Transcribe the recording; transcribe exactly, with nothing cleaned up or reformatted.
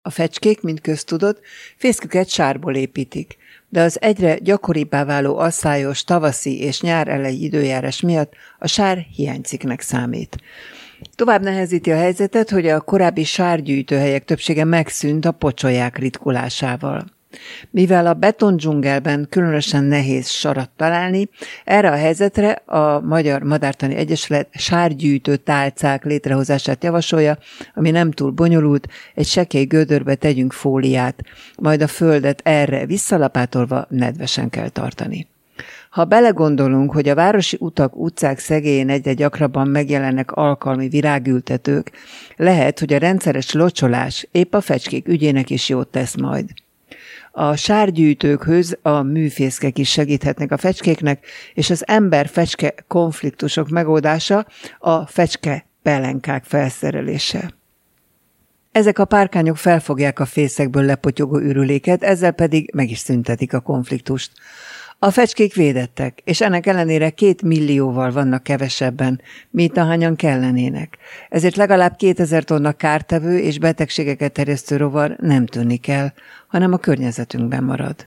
A fecskék, mint köztudott, fészküket sárból építik, de az egyre gyakoribbá váló asszályos tavaszi és nyár elejé időjárás miatt a sár hiánycikknek számít. Tovább nehezíti a helyzetet, hogy a korábbi sárgyűjtőhelyek többsége megszűnt a pocsolyák ritkulásával. Mivel a betondzsungelben különösen nehéz sarat találni, erre a helyzetre a Magyar Madártani Egyesület sárgyűjtő tálcák létrehozását javasolja, ami nem túl bonyolult, egy sekély gödörbe tegyünk fóliát, majd a földet erre visszalapátolva nedvesen kell tartani. Ha belegondolunk, hogy a városi utak, utcák szegélyén egyre gyakrabban megjelennek alkalmi virágültetők, lehet, hogy a rendszeres locsolás épp a fecskék ügyének is jót tesz majd. A sárgyűjtőkhöz a műfészkek is segíthetnek a fecskéknek, és az ember-fecske konfliktusok megoldása a fecske pelenkák felszerelése. Ezek a párkányok felfogják a fészekből lepotyogó ürüléket, ezzel pedig meg is szüntetik a konfliktust. A fecskék védettek, és ennek ellenére két millióval vannak kevesebben, mint ahányan kellenének. Ezért legalább kétezer tonna kártevő és betegségeket terjesztő rovar nem tűnik el, hanem a környezetünkben marad.